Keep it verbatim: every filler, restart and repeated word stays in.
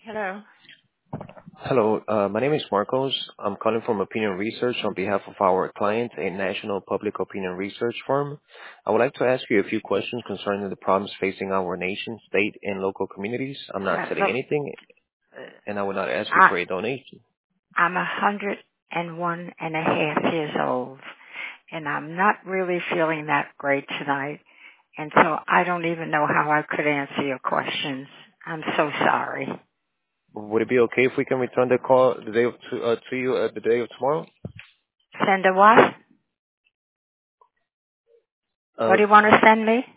Hello. Hello, uh, my name is Marcos. I'm calling from Opinion Research on behalf of our client, a national public opinion research firm. I would like to ask you a few questions concerning the problems facing our nation, state, and local communities. I'm not Uh, selling look, anything, uh, and I will not ask you I, for a donation. I'm a hundred and one and a half years old, and I'm not really feeling that great tonight, and so I don't even know how I could answer your questions. I'm so sorry. Would it be okay if we can return the call the day of, to, uh, to you uh, the day of tomorrow? Send a what? What Uh, do you want to send me?